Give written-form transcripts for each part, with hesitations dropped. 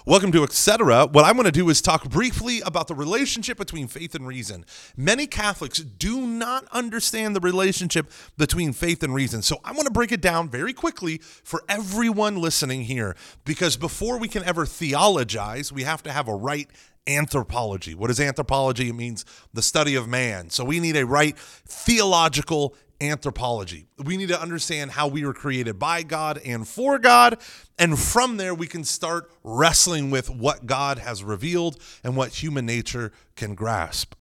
Welcome to Etc. What I'm going to do is talk briefly about the relationship between faith and reason. Many Catholics do not understand the relationship between faith and reason. So I want to break it down very quickly for everyone listening here, because before we can ever theologize, we have to have a right anthropology. What is anthropology? It means the study of man. So we need a right theological anthropology. We need to understand how we were created by God and for God. And from there, we can start wrestling with what God has revealed and what human nature can grasp.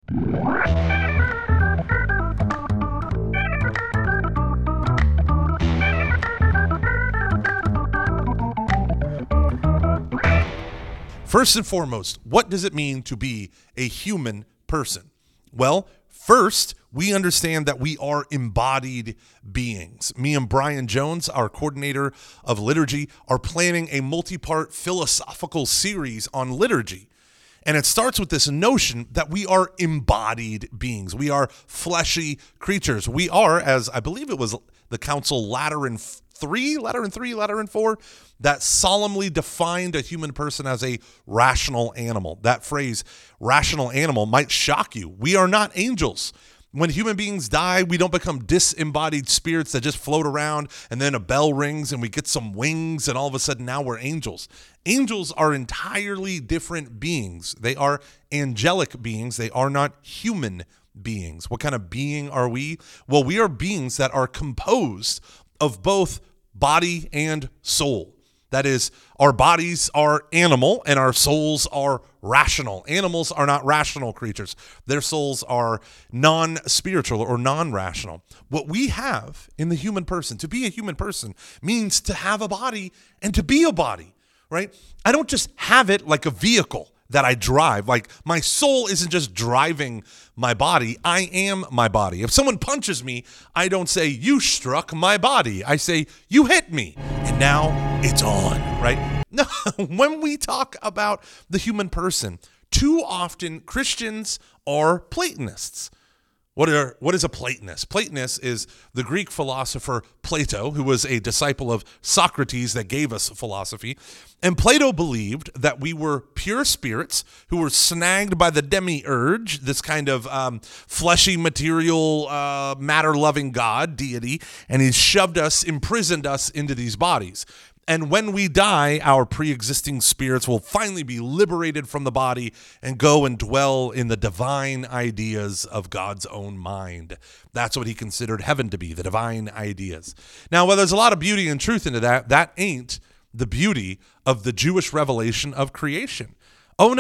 First and foremost, what does it mean to be a human person? Well, first, we understand that we are embodied beings. Me and Brian Jones, our coordinator of liturgy, are planning a multi-part philosophical series on liturgy. And it starts with this notion that we are embodied beings. We are fleshy creatures. We are, as I believe it was the Council Lateran 3, Lateran 4, that solemnly defined a human person as a rational animal. That phrase, rational animal, might shock you. We are not angels. When human beings die, we don't become disembodied spirits that just float around and then a bell rings and we get some wings and all of a sudden now we're angels. Angels are entirely different beings. They are angelic beings. They are not human beings. What kind of being are we? Well, we are beings that are composed of both body and soul. That is, our bodies are animal and our souls are rational. Animals are not rational creatures. Their souls are non-spiritual or non-rational. What we have in the human person, to be a human person, means to have a body and to be a body, right? I don't just have it like a vehicle that I drive. Like, my soul isn't just driving my body. I am my body. If someone punches me, I don't say, "You struck my body." I say, "You hit me." And now it's on, right? No, when we talk about the human person, too often Christians are Platonists. What is a Platonist? Platonist is the Greek philosopher Plato, who was a disciple of Socrates that gave us philosophy. And Plato believed that we were pure spirits who were snagged by the demiurge, this kind of fleshy, material, matter-loving god, deity, and he's imprisoned us into these bodies. And when we die, our pre-existing spirits will finally be liberated from the body and go and dwell in the divine ideas of God's own mind. That's what he considered heaven to be, the divine ideas. Now, while there's a lot of beauty and truth into that, that ain't the beauty of the Jewish revelation of creation. Oh,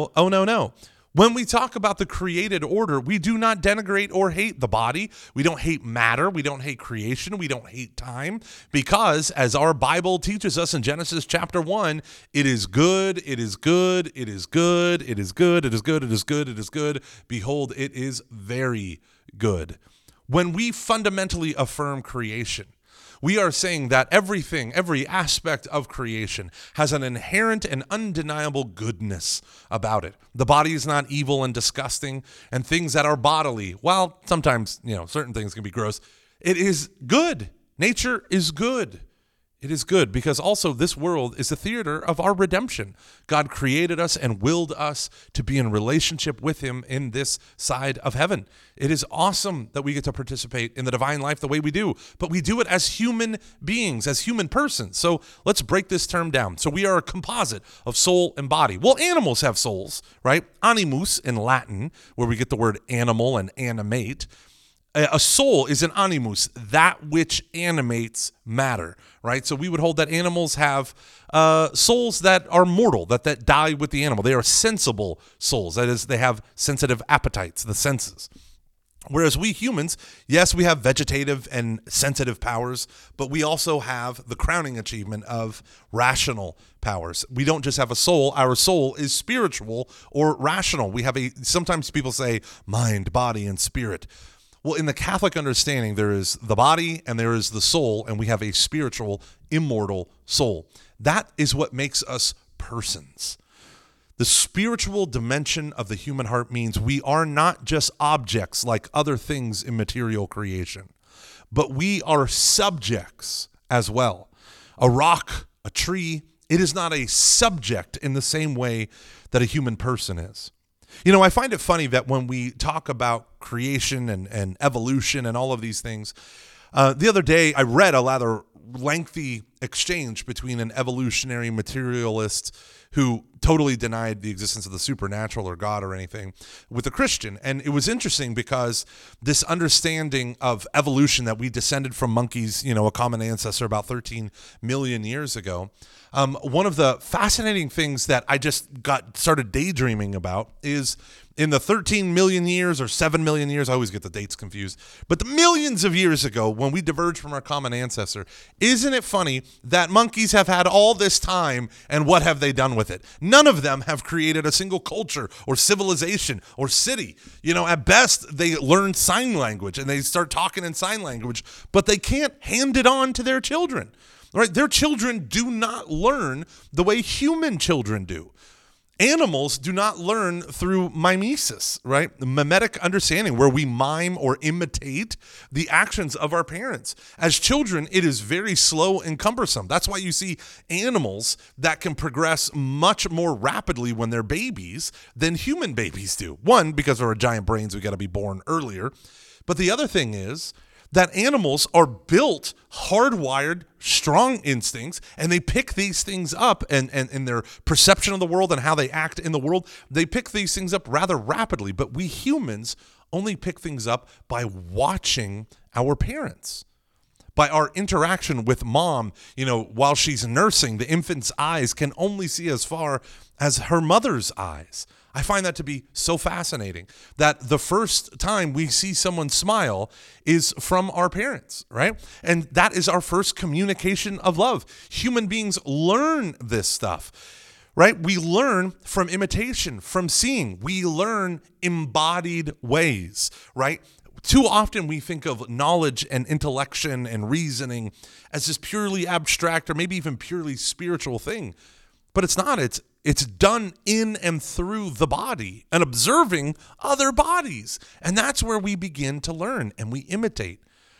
no. When we talk about the created order, we do not denigrate or hate the body. We don't hate matter. We don't hate creation. We don't hate time, because as our Bible teaches us in Genesis chapter 1, it is good, it is good, it is good, it is good, it is good, it is good, it is good. Behold, it is very good. When we fundamentally affirm creation, we are saying that everything, every aspect of creation has an inherent and undeniable goodness about it. The body is not evil and disgusting, and things that are bodily, while sometimes, certain things can be gross, it is good. Nature is good. It is good because also this world is a theater of our redemption. God created us and willed us to be in relationship with him in this side of heaven. It is awesome that we get to participate in the divine life the way we do, but we do it as human beings, as human persons. So let's break this term down. So we are a composite of soul and body. Well, animals have souls, right? Animus in Latin, where we get the word animal and animate. A soul is an animus, that which animates matter, right? So we would hold that animals have souls that are mortal, that die with the animal. They are sensible souls. That is, they have sensitive appetites, the senses. Whereas we humans, yes, we have vegetative and sensitive powers, but we also have the crowning achievement of rational powers. We don't just have a soul. Our soul is spiritual or rational. We have sometimes people say mind, body, and spirit. Well, in the Catholic understanding, there is the body and there is the soul, and we have a spiritual, immortal soul. That is what makes us persons. The spiritual dimension of the human heart means we are not just objects like other things in material creation, but we are subjects as well. A rock, a tree, It is not a subject in the same way that a human person is. You know, I find it funny that when we talk about creation and evolution and all of these things, the other day I read a rather lengthy exchange between an evolutionary materialist who totally denied the existence of the supernatural or God or anything with a Christian. And it was interesting because this understanding of evolution, that we descended from monkeys, you know, a common ancestor about 13 million years ago. One of the fascinating things that I just started daydreaming about is in the 13 million years or 7 million years, I always get the dates confused, but the millions of years ago when we diverged from our common ancestor, isn't it funny that monkeys have had all this time, and what have they done with it? None of them have created a single culture or civilization or city. You know, at best, they learn sign language and they start talking in sign language, but they can't hand it on to their children. Right? Their children do not learn the way human children do. Animals do not learn through mimesis, right? The mimetic understanding, where we mime or imitate the actions of our parents. As children, it is very slow and cumbersome. That's why you see animals that can progress much more rapidly when they're babies than human babies do. One, because of our giant brains, we got to be born earlier. But the other thing is that animals are built, hardwired, strong instincts, and they pick these things up, and in their perception of the world and how they act in the world, they pick these things up rather rapidly. But we humans only pick things up by watching our parents, by our interaction with mom. You know, while she's nursing, the infant's eyes can only see as far as her mother's eyes. I find that to be so fascinating, that the first time we see someone smile is from our parents, right? And that is our first communication of love. Human beings learn this stuff, right? We learn from imitation, from seeing. We learn embodied ways, right? Too often we think of knowledge and intellection and reasoning as this purely abstract or maybe even purely spiritual thing. But it's not. It's done in and through the body and observing other bodies. And that's where we begin to learn and we imitate.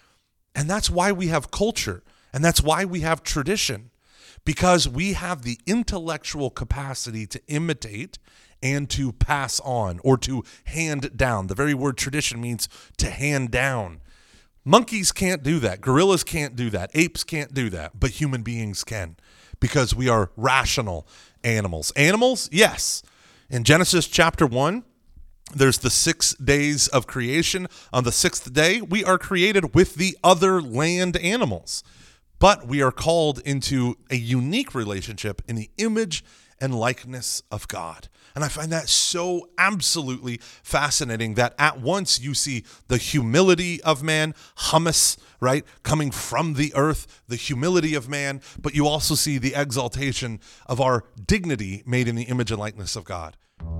And that's why we have culture. And that's why we have tradition. Because we have the intellectual capacity to imitate and to pass on or to hand down. The very word tradition means to hand down. Monkeys can't do that. Gorillas can't do that. Apes can't do that. But human beings can, because we are rational animals. Animals, yes. In Genesis chapter 1, there's the 6 days of creation. On the sixth day, we are created with the other land animals. But we are called into a unique relationship in the image and likeness of God. And I find that so absolutely fascinating, that at once you see the humility of man, hummus, right, coming from the earth, the humility of man, but you also see the exaltation of our dignity made in the image and likeness of God.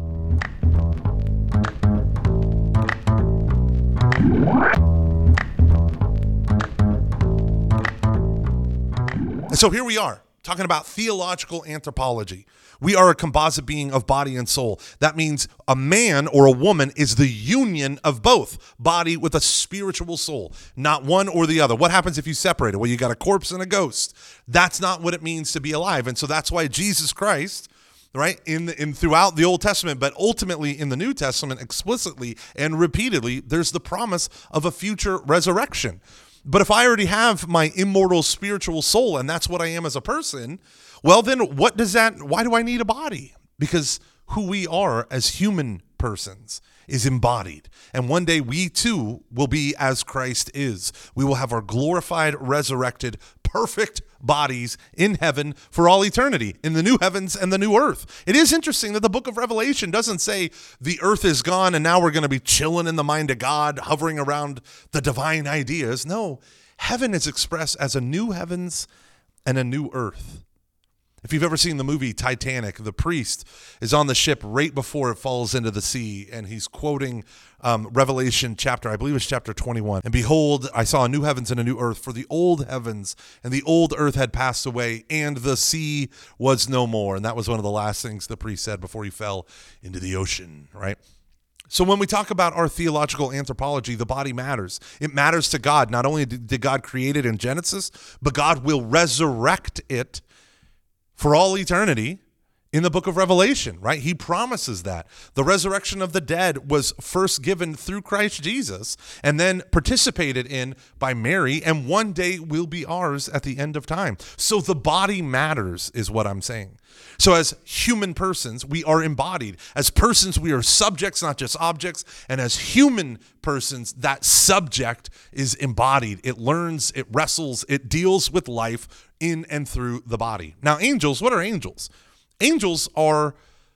And so here we are, talking about theological anthropology. We are a composite being of body and soul. That means a man or a woman is the union of both, body with a spiritual soul, not one or the other. What happens if you separate it? Well, you got a corpse and a ghost. That's not what it means to be alive. And so that's why Jesus Christ, right, in throughout the Old Testament, but ultimately in the New Testament, explicitly and repeatedly, there's the promise of a future resurrection. But if I already have my immortal spiritual soul, and that's what I am as a person, well, then why do I need a body? Because who we are as human persons is embodied. And one day we too will be as Christ is. We will have our glorified, resurrected, perfect bodies in heaven for all eternity, in the new heavens and the new earth. It is interesting that the book of Revelation doesn't say the earth is gone and now we're going to be chilling in the mind of God, hovering around the divine ideas. No, heaven is expressed as a new heavens and a new earth. If you've ever seen the movie Titanic, the priest is on the ship right before it falls into the sea, and he's quoting Revelation chapter, I believe it's chapter 21. And behold, I saw a new heavens and a new earth, for the old heavens and the old earth had passed away, and the sea was no more. And that was one of the last things the priest said before he fell into the ocean, right? So when we talk about our theological anthropology, the body matters. It matters to God. Not only did God create it in Genesis, but God will resurrect it for all eternity in the book of Revelation, right? He promises that. The resurrection of the dead was first given through Christ Jesus and then participated in by Mary, and one day will be ours at the end of time. So the body matters is what I'm saying. So as human persons, we are embodied. As persons, we are subjects, not just objects. And as human persons, that subject is embodied. It learns, it wrestles, it deals with life in and through the body. Now, angels, what are angels? Angels are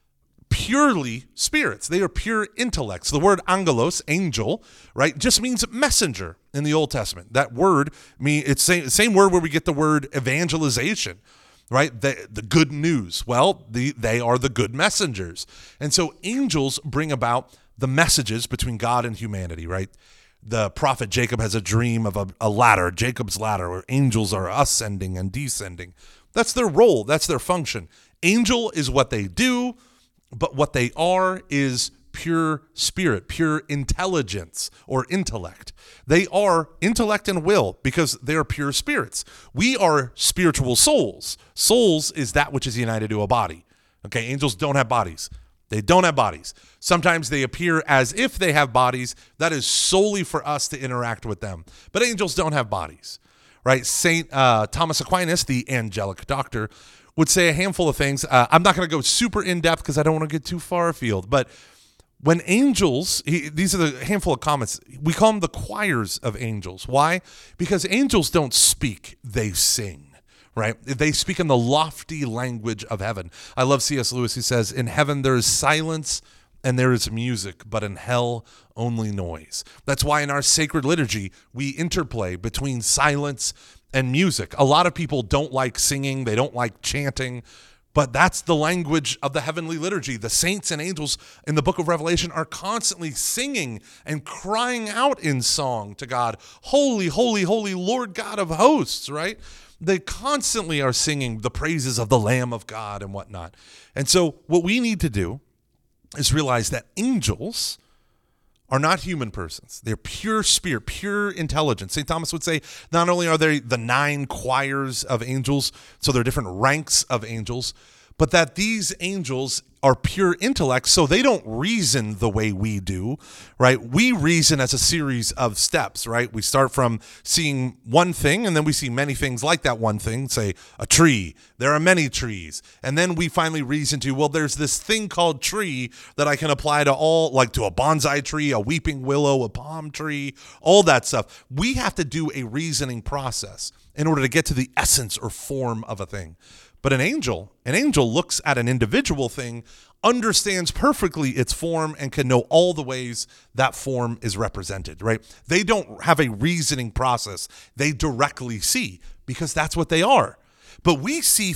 purely spirits. They are pure intellects. The word angelos, angel, right, just means messenger in the Old Testament. That word, it's the same word where we get the word evangelization, right? The good news. Well, they are the good messengers. And so angels bring about the messages between God and humanity, right? The prophet Jacob has a dream of a ladder, Jacob's ladder, where angels are ascending and descending. That's their role. That's their function. Angel is what they do, but what they are is pure spirit, pure intelligence or intellect. They are intellect and will because they are pure spirits. We are spiritual souls. Souls is that which is united to a body. Okay, angels don't have bodies. They don't have bodies. Sometimes they appear as if they have bodies. That is solely for us to interact with them. But angels don't have bodies, right? Saint Thomas Aquinas, the angelic doctor, would say a handful of things. I'm not going to go super in-depth because I don't want to get too far afield. But when angels, these are the handful of comments, we call them the choirs of angels. Why? Because angels don't speak, they sing, right? They speak in the lofty language of heaven. I love C.S. Lewis. He says, in heaven there is silence and there is music, but in hell only noise. That's why in our sacred liturgy, we interplay between silence and music. A lot of people don't like singing. They don't like chanting, but that's the language of the heavenly liturgy. The saints and angels in the book of Revelation are constantly singing and crying out in song to God. Holy, holy, holy Lord God of hosts, right? They constantly are singing the praises of the Lamb of God and whatnot. And so what we need to do is realize that angels are not human persons. They're pure spirit, pure intelligence. St. Thomas would say not only are they the 9 choirs of angels, so there are different ranks of angels, but that these angels are pure intellect, so they don't reason the way we do, right? We reason as a series of steps, right? We start from seeing one thing, and then we see many things like that one thing, say a tree. There are many trees. And then we finally reason to, well, there's this thing called tree that I can apply to all, like to a bonsai tree, a weeping willow, a palm tree, all that stuff. We have to do a reasoning process in order to get to the essence or form of a thing. But an angel looks at an individual thing, understands perfectly its form, and can know all the ways that form is represented, right? They don't have a reasoning process. They directly see because that's what they are. But we see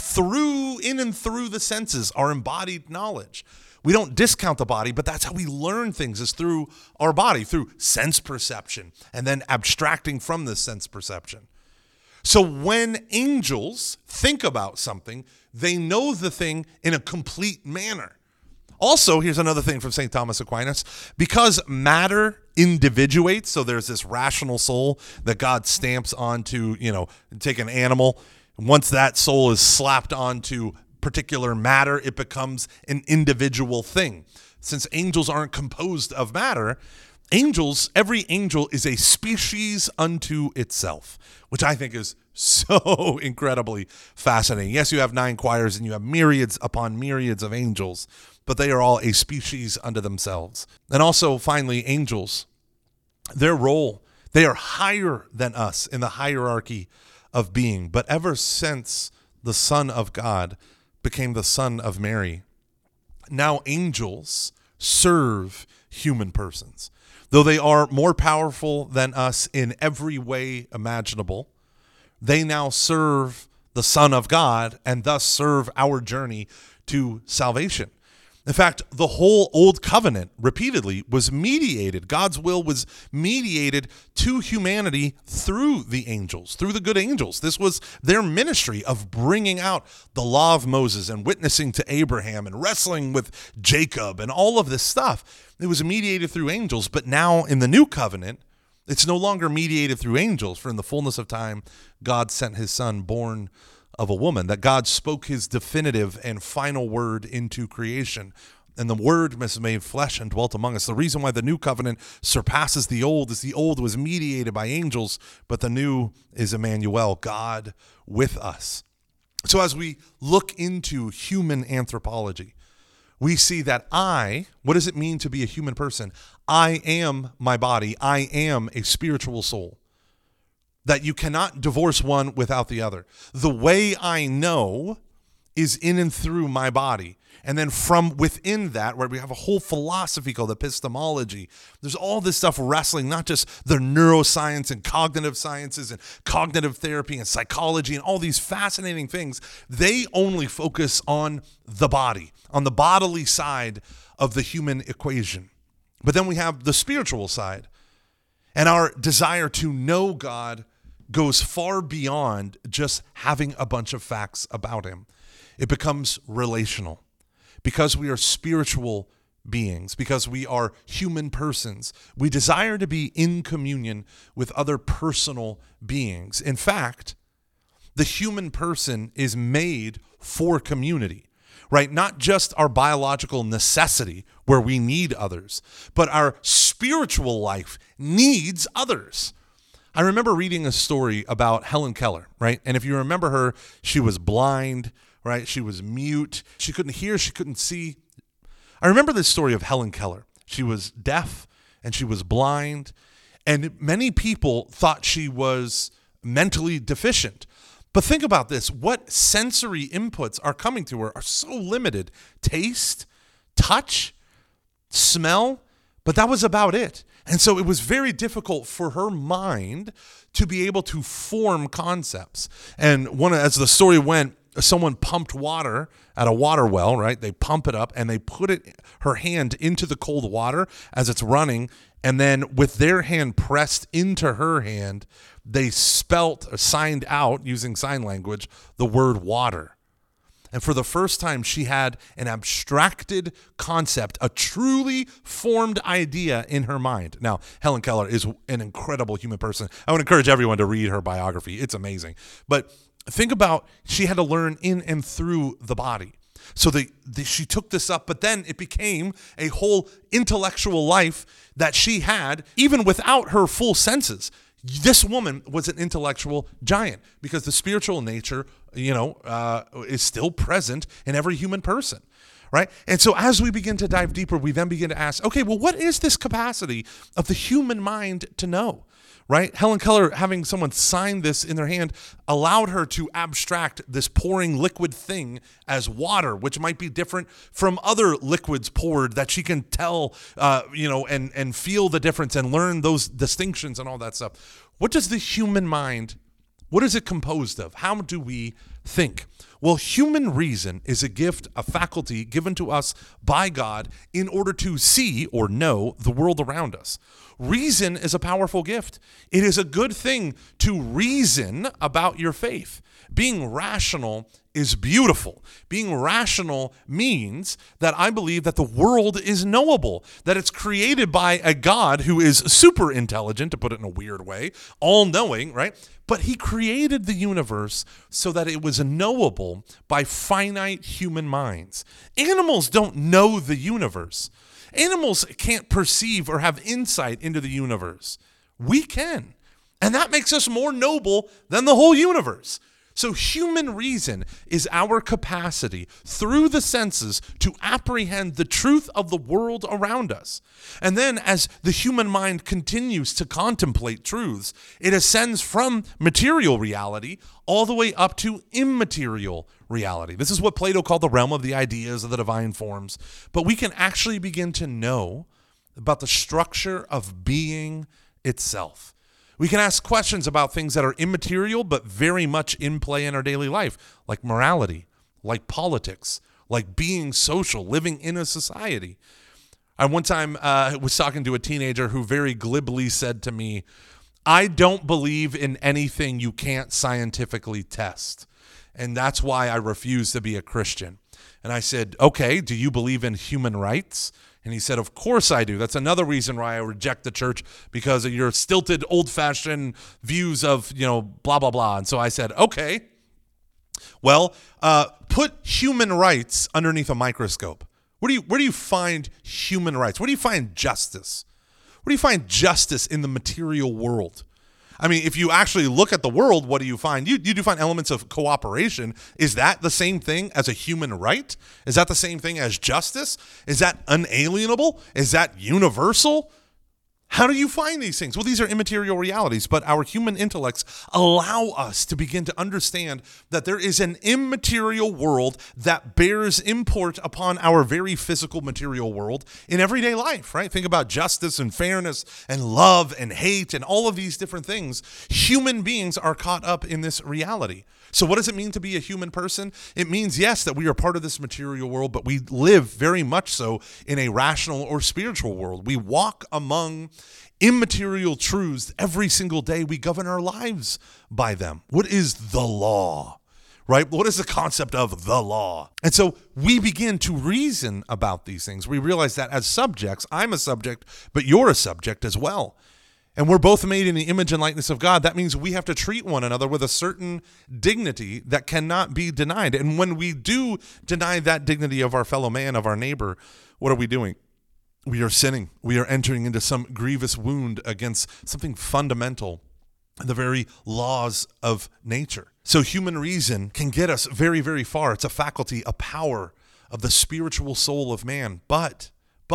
in and through the senses, our embodied knowledge. We don't discount the body, but that's how we learn things, is through our body, through sense perception, and then abstracting from this sense perception. So when angels think about something, they know the thing in a complete manner. Also, here's another thing from St. Thomas Aquinas. Because matter individuates, so there's this rational soul that God stamps onto, take an animal. Once that soul is slapped onto particular matter, it becomes an individual thing. Since angels aren't composed of matter, every angel is a species unto itself, which I think is so incredibly fascinating. Yes, you have 9 choirs and you have myriads upon myriads of angels, but they are all a species unto themselves. And also, finally, angels, their role, they are higher than us in the hierarchy of being. But ever since the Son of God became the Son of Mary, now angels serve human persons. Though they are more powerful than us in every way imaginable, they now serve the Son of God and thus serve our journey to salvation. In fact, the whole Old Covenant repeatedly was mediated. God's will was mediated to humanity through the angels, through the good angels. This was their ministry of bringing out the law of Moses and witnessing to Abraham and wrestling with Jacob and all of this stuff. It was mediated through angels, but now in the new covenant, it's no longer mediated through angels, for in the fullness of time, God sent his Son, born of a woman, that God spoke his definitive and final word into creation. And the word was made flesh and dwelt among us. The reason why the new covenant surpasses the old is the old was mediated by angels, but the new is Emmanuel, God with us. So as we look into human anthropology, we see that what does it mean to be a human person? I am my body. I am a spiritual soul. That you cannot divorce one without the other. The way I know is in and through my body. And then from within that, where we have a whole philosophy called epistemology, there's all this stuff wrestling, not just the neuroscience and cognitive sciences and cognitive therapy and psychology and all these fascinating things. They only focus on the body, on the bodily side of the human equation. But then we have the spiritual side. And our desire to know God goes far beyond just having a bunch of facts about him. It becomes relational. Because we are spiritual beings, because we are human persons, we desire to be in communion with other personal beings. In fact, the human person is made for community, right? Not just our biological necessity where we need others, but our spiritual life needs others. I remember reading a story about Helen Keller, right? And if you remember her, she was blind, right? She was mute. She couldn't hear. She couldn't see. I remember this story of Helen Keller. She was deaf and she was blind. And many people thought she was mentally deficient. But think about this. What sensory inputs are coming to her are so limited. Taste, touch, smell. But that was about it. And so it was very difficult for her mind to be able to form concepts. And as the story went, someone pumped water at a water well, right? They pump it up and they put her hand into the cold water as it's running. And then with their hand pressed into her hand, they signed out using sign language, the word water. And for the first time, she had an abstracted concept, a truly formed idea in her mind. Now, Helen Keller is an incredible human person. I would encourage everyone to read her biography. It's amazing. But think about, she had to learn in and through the body. So she took this up, but then it became a whole intellectual life that she had, even without her full senses. This woman was an intellectual giant because the spiritual nature, is still present in every human person, right? And so as we begin to dive deeper, we then begin to ask, okay, well, what is this capacity of the human mind to know, right? Helen Keller, having someone sign this in their hand, allowed her to abstract this pouring liquid thing as water, which might be different from other liquids poured that she can tell, and feel the difference and learn those distinctions and all that stuff. What does the human mind, what is it composed of? How do we think? Well, human reason is a gift, a faculty given to us by God in order to see or know the world around us. Reason is a powerful gift. It is a good thing to reason about your faith. Being rational is beautiful. Being rational means that I believe that the world is knowable, that it's created by a God who is super intelligent, to put it in a weird way, all-knowing, right? But he created the universe so that it was knowable by finite human minds. Animals don't know the universe. Animals can't perceive or have insight into the universe. We can. And that makes us more noble than the whole universe. So human reason is our capacity through the senses to apprehend the truth of the world around us. And then as the human mind continues to contemplate truths, it ascends from material reality all the way up to immaterial reality. This is what Plato called the realm of the ideas of the divine forms. But we can actually begin to know about the structure of being itself. We can ask questions about things that are immaterial but very much in play in our daily life, like morality, like politics, like being social, living in a society. I one time was talking to a teenager who very glibly said to me, "I don't believe in anything you can't scientifically test, and that's why I refuse to be a Christian." And I said, "Okay, do you believe in human rights?" And he said, "Of course I do. That's another reason why I reject the church, because of your stilted, old-fashioned views of, blah, blah, blah." And so I said, "Okay, Well, put human rights underneath a microscope. Where do you find human rights? Where do you find justice? Where do you find justice in the material world? I mean, if you actually look at the world, what do you find? You do find elements of cooperation. Is that the same thing as a human right? Is that the same thing as justice? Is that unalienable? Is that universal? How do you find these things? Well, these are immaterial realities, but our human intellects allow us to begin to understand that there is an immaterial world that bears import upon our very physical material world in everyday life, right? Think about justice and fairness and love and hate and all of these different things. Human beings are caught up in this reality. So what does it mean to be a human person? It means, yes, that we are part of this material world, but we live very much so in a rational or spiritual world. We walk among immaterial truths every single day. We govern our lives by them. What is the law, right? What is the concept of the law? And so we begin to reason about these things. We realize that as subjects, I'm a subject, but you're a subject as well. And we're both made in the image and likeness of God. That means we have to treat one another with a certain dignity that cannot be denied. And when we do deny that dignity of our fellow man, of our neighbor, what are we doing? We are sinning. We are entering into some grievous wound against something fundamental, the very laws of nature. So human reason can get us very, very far. It's a faculty, a power of the spiritual soul of man. But,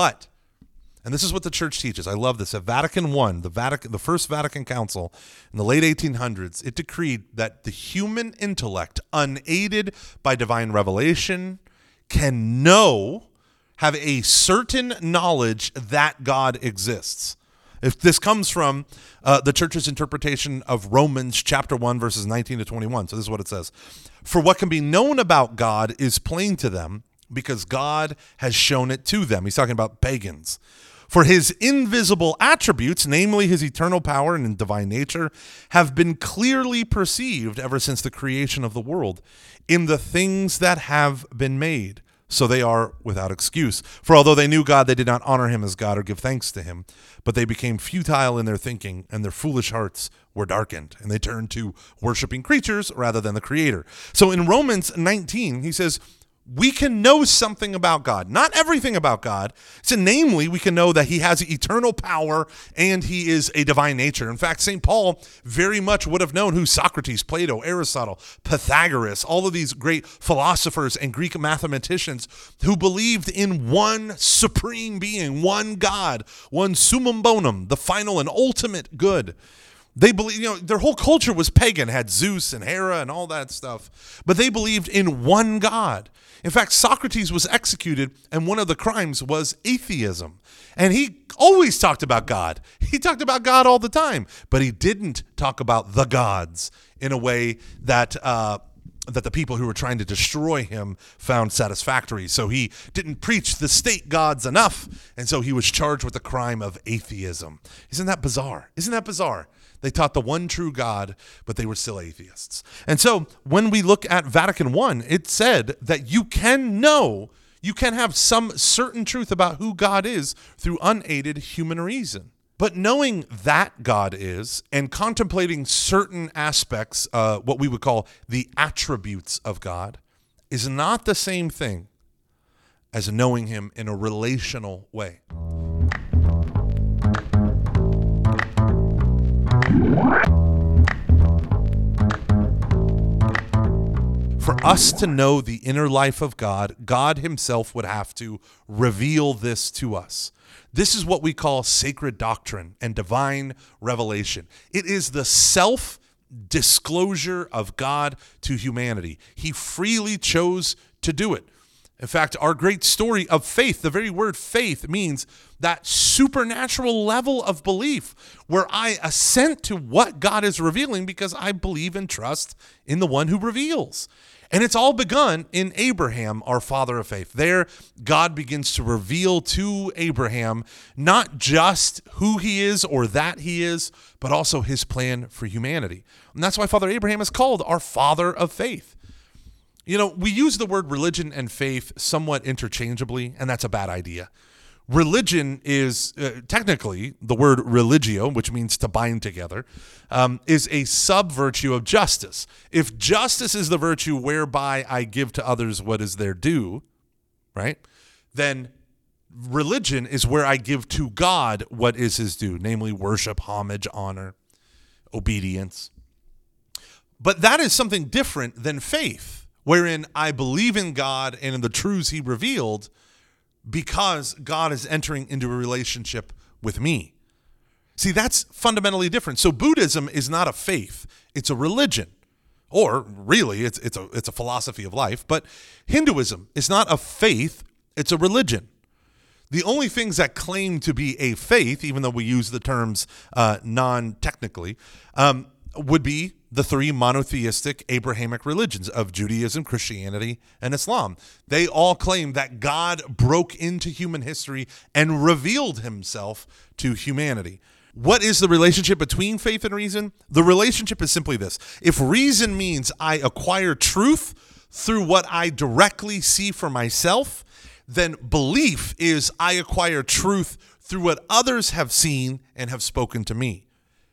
and this is what the church teaches. I love this. At Vatican I, the First Vatican Council in the late 1800s, it decreed that the human intellect, unaided by divine revelation, can have a certain knowledge that God exists. If this comes from the church's interpretation of Romans chapter 1, verses 19 to 21. So this is what it says. For what can be known about God is plain to them because God has shown it to them. He's talking about pagans. For his invisible attributes, namely his eternal power and divine nature, have been clearly perceived ever since the creation of the world in the things that have been made. So they are without excuse. For although they knew God, they did not honor him as God or give thanks to him. But they became futile in their thinking, and their foolish hearts were darkened. And they turned to worshiping creatures rather than the Creator. So in Romans 19, he says, we can know something about God, not everything about God. So namely, we can know that he has eternal power and he is a divine nature. In fact, St. Paul very much would have known who Socrates, Plato, Aristotle, Pythagoras, all of these great philosophers and Greek mathematicians who believed in one supreme being, one God, one summum bonum, the final and ultimate good. They believe, their whole culture was pagan, had Zeus and Hera and all that stuff, but they believed in one God. In fact, Socrates was executed, and one of the crimes was atheism. And he always talked about God. He talked about God all the time, but he didn't talk about the gods in a way that the people who were trying to destroy him found satisfactory. So he didn't preach the state gods enough, and so he was charged with the crime of atheism. Isn't that bizarre? Isn't that bizarre? They taught the one true God, but they were still atheists. And so when we look at Vatican I, it said that you can have some certain truth about who God is through unaided human reason. But knowing that God is and contemplating certain aspects, what we would call the attributes of God, is not the same thing as knowing him in a relational way. For us to know the inner life of God, God himself would have to reveal this to us. This is what we call sacred doctrine and divine revelation. It is the self-disclosure of God to humanity. He freely chose to do it. In fact, our great story of faith, the very word faith means that supernatural level of belief where I assent to what God is revealing because I believe and trust in the one who reveals. And it's all begun in Abraham, our father of faith. There, God begins to reveal to Abraham not just who he is or that he is, but also his plan for humanity. And that's why Father Abraham is called our father of faith. We use the word religion and faith somewhat interchangeably, and that's a bad idea. Religion is technically the word religio, which means to bind together, is a sub-virtue of justice. If justice is the virtue whereby I give to others what is their due, right, then religion is where I give to God what is his due, namely worship, homage, honor, obedience. But that is something different than faith, wherein I believe in God and in the truths he revealed because God is entering into a relationship with me. See, that's fundamentally different. So Buddhism is not a faith, it's a religion. Or really, it's a philosophy of life. But Hinduism is not a faith, it's a religion. The only things that claim to be a faith, even though we use the terms non-technically, would be the three monotheistic Abrahamic religions of Judaism, Christianity, and Islam. They all claim that God broke into human history and revealed himself to humanity. What is the relationship between faith and reason? The relationship is simply this. If reason means I acquire truth through what I directly see for myself, then belief is I acquire truth through what others have seen and have spoken to me.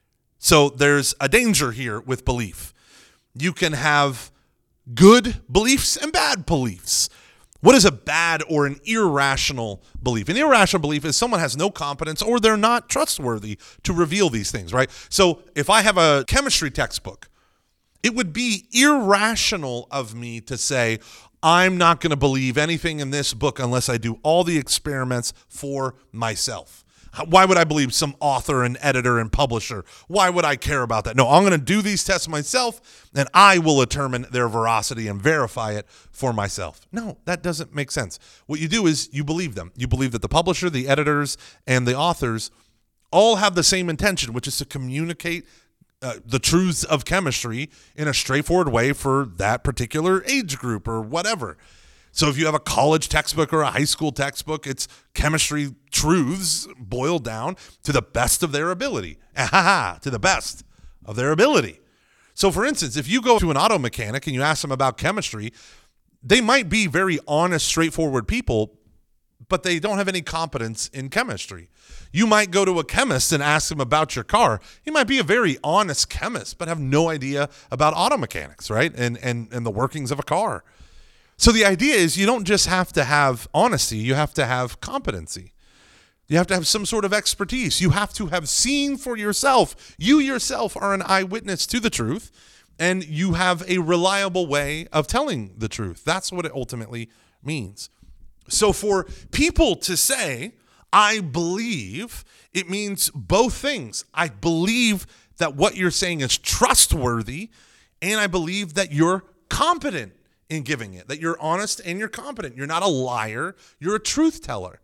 So there's a danger here with belief. You can have good beliefs and bad beliefs. What is a bad or an irrational belief? An irrational belief is someone has no competence or they're not trustworthy to reveal these things, right? So if I have a chemistry textbook, it would be irrational of me to say, I'm not going to believe anything in this book unless I do all the experiments for myself. Why would I believe some author and editor and publisher? Why would I care about that? No, I'm going to do these tests myself, and I will determine their veracity and verify it for myself. No, that doesn't make sense. What you do is you believe them. You believe that the publisher, the editors, and the authors all have the same intention, which is to communicate the truths of chemistry in a straightforward way for that particular age group or whatever. So if you have a college textbook or a high school textbook, it's chemistry truths boiled down to the best of their ability. To the best of their ability. So for instance, if you go to an auto mechanic and you ask them about chemistry, they might be very honest, straightforward people, but they don't have any competence in chemistry. You might go to a chemist and ask him about your car. He might be a very honest chemist, but have no idea about auto mechanics, right? And the workings of a car. So the idea is you don't just have to have honesty, you have to have competency. You have to have some sort of expertise. You have to have seen for yourself. You yourself are an eyewitness to the truth, and you have a reliable way of telling the truth. That's what it ultimately means. So for people to say, I believe, it means both things. I believe that what you're saying is trustworthy, and I believe that you're competent in giving it, that you're honest and you're competent. You're not a liar. You're a truth teller.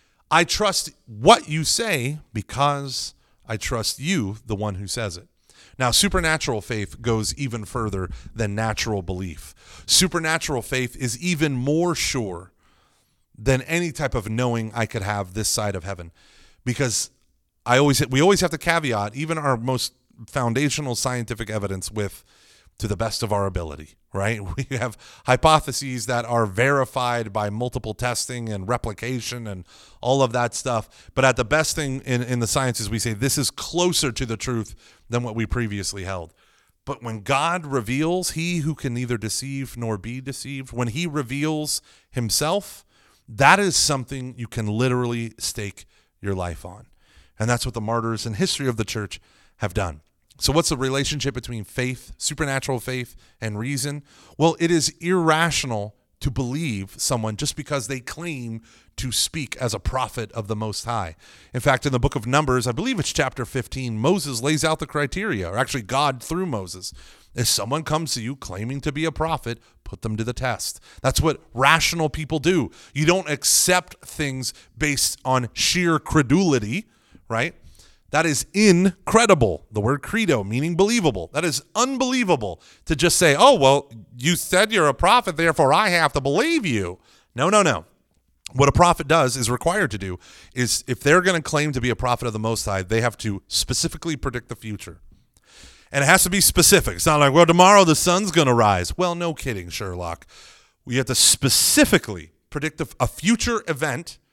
I trust what you say because I trust you, the one who says it. Now, supernatural faith goes even further than natural belief. Supernatural faith is even more sure than any type of knowing I could have this side of heaven, because we always have to caveat even our most foundational scientific evidence with to the best of our ability, right? We have hypotheses that are verified by multiple testing and replication and all of that stuff. But at the best thing in the sciences, we say this is closer to the truth than what we previously held. But when God reveals, he who can neither deceive nor be deceived, when he reveals himself, that is something you can literally stake your life on. And that's what the martyrs in history of the church have done. So what's the relationship between faith, supernatural faith, and reason? Well, it is irrational to believe someone just because they claim to speak as a prophet of the Most High. In fact, in the book of Numbers, I believe it's chapter 15, Moses lays out the criteria, or actually God through Moses. If someone comes to you claiming to be a prophet, put them to the test. That's what rational people do. You don't accept things based on sheer credulity, right? That is incredible. The word credo, meaning believable. That is unbelievable to just say, oh, well, you said you're a prophet, therefore I have to believe you. No. What a prophet does, is required to do, is if they're going to claim to be a prophet of the Most High, they have to specifically predict the future. And it has to be specific. It's not like, well, tomorrow the sun's going to rise. Well, no kidding, Sherlock. We have to specifically predict a future event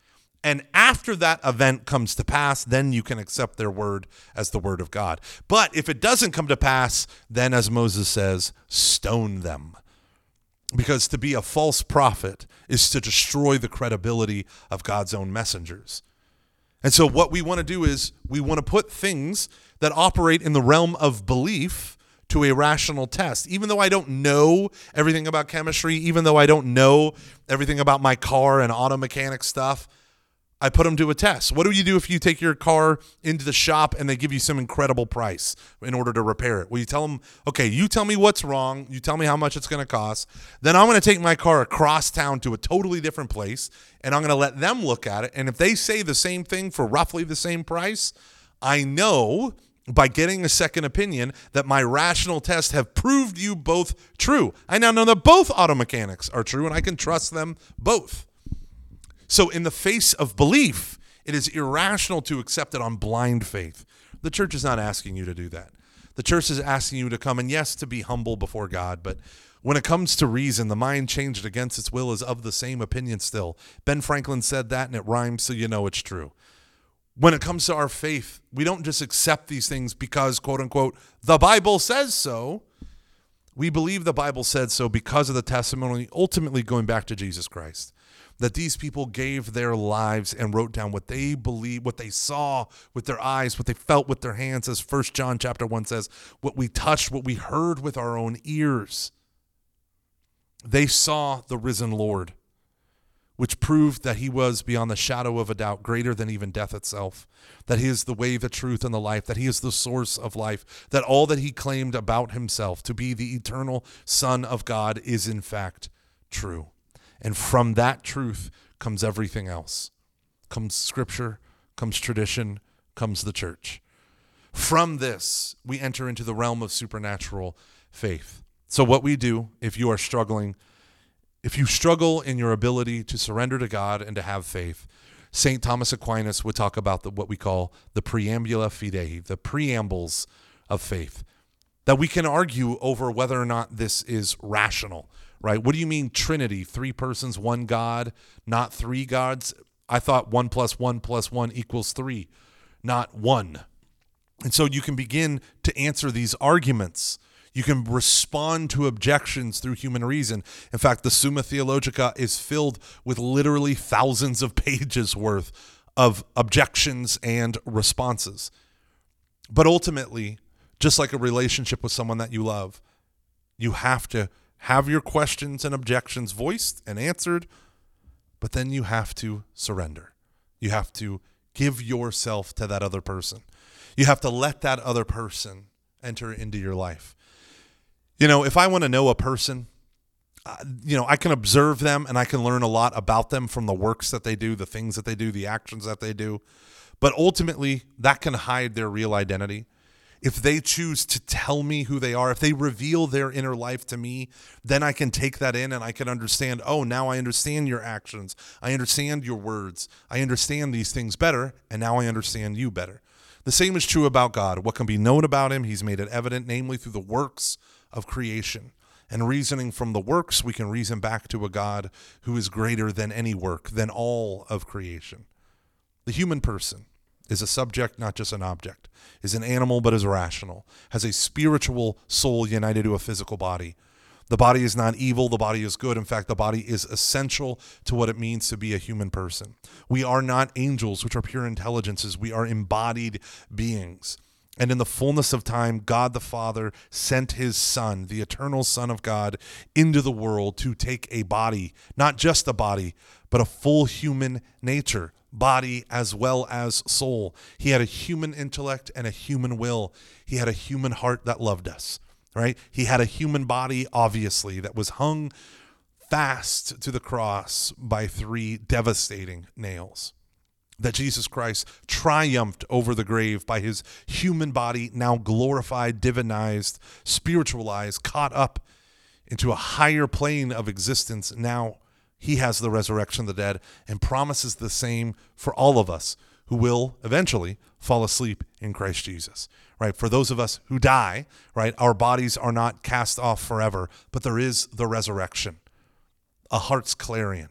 And after that event comes to pass, then you can accept their word as the word of God. But if it doesn't come to pass, then as Moses says, stone them. Because to be a false prophet is to destroy the credibility of God's own messengers. And so what we want to do is we want to put things that operate in the realm of belief to a rational test. Even though I don't know everything about chemistry, even though I don't know everything about my car and auto mechanic stuff, I put them to a test. What do you do if you take your car into the shop and they give you some incredible price in order to repair it? Well, you tell them, okay, you tell me what's wrong. You tell me how much it's going to cost. Then I'm going to take my car across town to a totally different place, and I'm going to let them look at it. And if they say the same thing for roughly the same price, I know by getting a second opinion that my rational tests have proved you both true. I now know that both auto mechanics are true, and I can trust them both. So in the face of belief, it is irrational to accept it on blind faith. The church is not asking you to do that. The church is asking you to come and, yes, to be humble before God. But when it comes to reason, the mind changed against its will is of the same opinion still. Ben Franklin said that, and it rhymes, so you know it's true. When it comes to our faith, we don't just accept these things because, quote unquote, the Bible says so. We believe the Bible said so because of the testimony, ultimately going back to Jesus Christ. That these people gave their lives and wrote down what they believed, what they saw with their eyes, what they felt with their hands, as 1 John chapter 1 says, what we touched, what we heard with our own ears. They saw the risen Lord, which proved that he was beyond the shadow of a doubt greater than even death itself, that he is the way, the truth, and the life, that he is the source of life, that all that he claimed about himself to be the eternal Son of God is in fact true. And from that truth comes everything else. Comes scripture, comes tradition, comes the church. From this, we enter into the realm of supernatural faith. So what we do, if you are struggling, if you struggle in your ability to surrender to God and to have faith, St. Thomas Aquinas would talk about what we call the preambula fidei, the preambles of faith, that we can argue over whether or not this is rational. Right? What do you mean Trinity? 3 persons, 1 God, not 3 gods? I thought 1 + 1 + 1 = 3, not 1. And so you can begin to answer these arguments. You can respond to objections through human reason. In fact, the Summa Theologica is filled with literally thousands of pages worth of objections and responses. But ultimately, just like a relationship with someone that you love, you have to have your questions and objections voiced and answered, but then you have to surrender. You have to give yourself to that other person. You have to let that other person enter into your life. You know, if I want to know a person, I can observe them and I can learn a lot about them from the works that they do, the things that they do, the actions that they do. But ultimately, that can hide their real identity. If they choose to tell me who they are, if they reveal their inner life to me, then I can take that in and I can understand, oh, now I understand your actions. I understand your words. I understand these things better, and now I understand you better. The same is true about God. What can be known about him, he's made it evident, namely through the works of creation. And reasoning from the works, we can reason back to a God who is greater than any work, than all of creation. The human person is a subject, not just an object, is an animal but is rational, has a spiritual soul united to a physical body. The body is not evil, the body is good. In fact, the body is essential to what it means to be a human person. We are not angels, which are pure intelligences. We are embodied beings. And in the fullness of time, God the Father sent his Son, the eternal Son of God, into the world to take a body, not just a body, but a full human nature, body as well as soul. He had a human intellect and a human will. He had a human heart that loved us, right? He had a human body, obviously, that was hung fast to the cross by 3 devastating nails. That Jesus Christ triumphed over the grave by his human body, now glorified, divinized, spiritualized, caught up into a higher plane of existence. Now he has the resurrection of the dead and promises the same for all of us who will eventually fall asleep in Christ Jesus, right? For those of us who die, right, our bodies are not cast off forever, but there is the resurrection, a heart's clarion,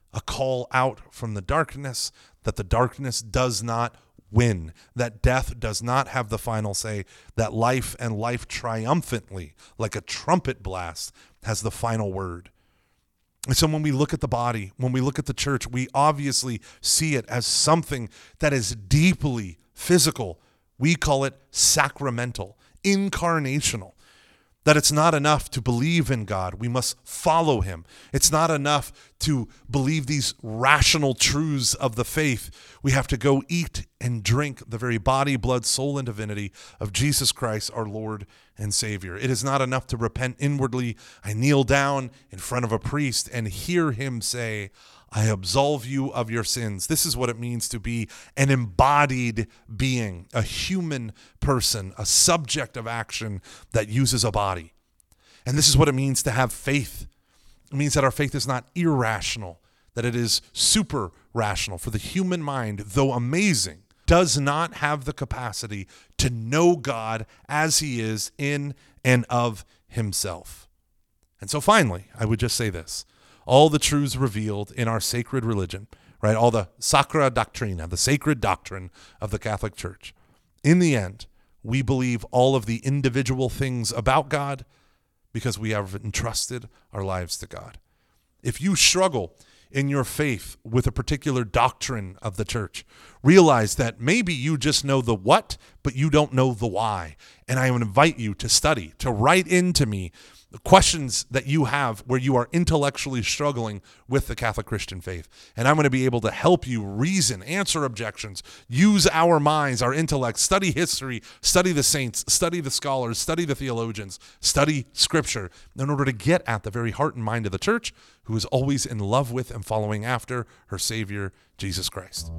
a call out from the darkness, that the darkness does not win, that death does not have the final say, that life and life triumphantly, like a trumpet blast, has the final word. And so when we look at the body, when we look at the church, we obviously see it as something that is deeply physical. We call it sacramental, incarnational. That it's not enough to believe in God. We must follow him. It's not enough to believe these rational truths of the faith. We have to go eat and drink the very body, blood, soul, and divinity of Jesus Christ, our Lord and Savior. It is not enough to repent inwardly. I kneel down in front of a priest and hear him say, I absolve you of your sins. This is what it means to be an embodied being, a human person, a subject of action that uses a body. And this is what it means to have faith. It means that our faith is not irrational, that it is super rational. For the human mind, though amazing, does not have the capacity to know God as he is in and of himself. And so finally, I would just say this. All the truths revealed in our sacred religion, right? All the Sacra Doctrina, the sacred doctrine of the Catholic Church. In the end, we believe all of the individual things about God because we have entrusted our lives to God. If you struggle in your faith with a particular doctrine of the church, realize that maybe you just know the what, but you don't know the why. And I would invite you to study, to write into me the questions that you have where you are intellectually struggling with the Catholic Christian faith. And I'm going to be able to help you reason, answer objections, use our minds, our intellect, study history, study the saints, study the scholars, study the theologians, study scripture in order to get at the very heart and mind of the church, who is always in love with and following after her Savior, Jesus Christ.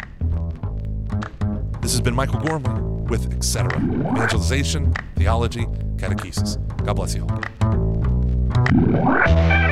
This has been Michael Gormley with Etc. Evangelization, Theology, Catechesis. God bless you all.